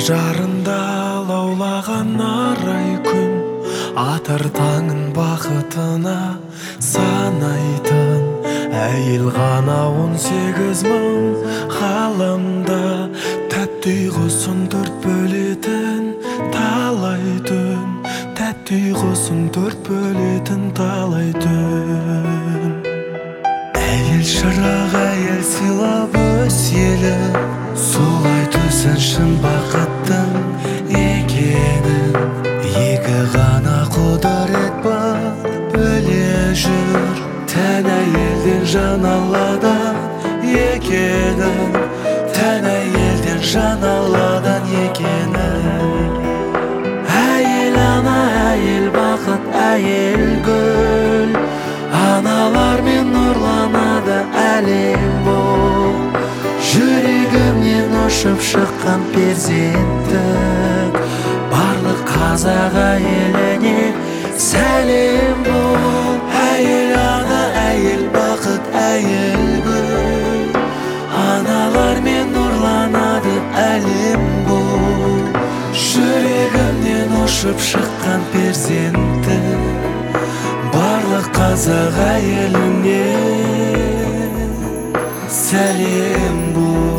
жарында лаулаған арай күн, атар таңын бақытына санайтын әйел ғана 18 мың ғаламда тәтті ұйқысын төрт бөлетін талай түн, тәтті ұйқысын төрт бөлетін талай түн. Әйел шырақ, әйел сыйлап өз елін, солай төсін шын бақыттың екенін. Екі ғана құдірет бар біле жүр, тән әйелден жан Алладан екенін, тән әйелден жан Алладан екенін. Әйел ана, әйел бақыт, әйел гүл, аналармен нұрланады әлем бұл. Жүрегімнен ұшып шыққан перзенттік, барлық қазақ әйеліне сәлем бұл. Әйел ана, әйел бақыт, әйел гүл, аналармен нұрланады әлем бұл. Жүрегімнен ұшып шыққан перзенттік, барлық қазақ әйеліне сәлем бұл.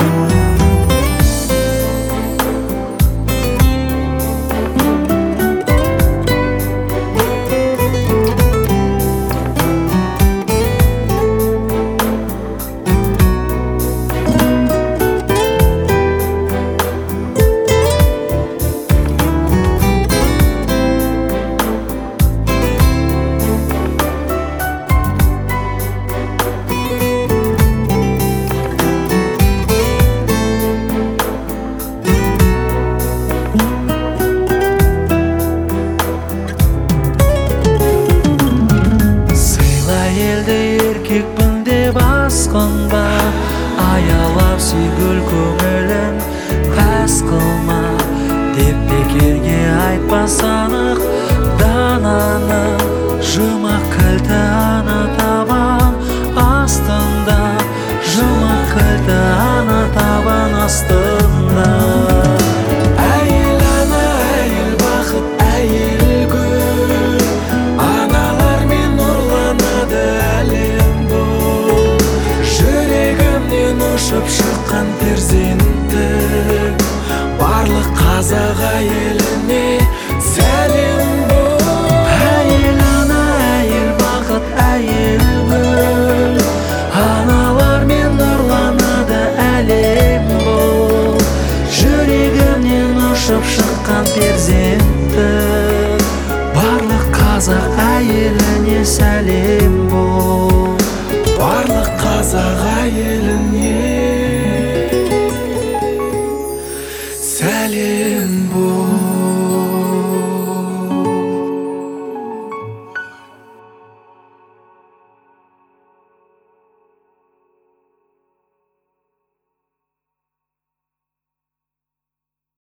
Еркекпін деп асқынба, аялап сүйгіл көңілін әс қылма, деп бекерге айтпас анық дананың. Жұмақ кілті ана табан астында, жұмақ кілті ана табан астында. Әйел ана, әйел бақыт, әйел гүл, аналармен нұрланады әлем бұл. Жүрегімнен ұшып шыққан перзенттік, барлық қазақ әйеліне сәлем бұл. Әйел ана, әйел бақыт, әйел гүл, аналармен нұрланады әлем бұл. Жүрегімнен ұшып шыққан перзенттік, барлық қазақ әйеліне сәлем.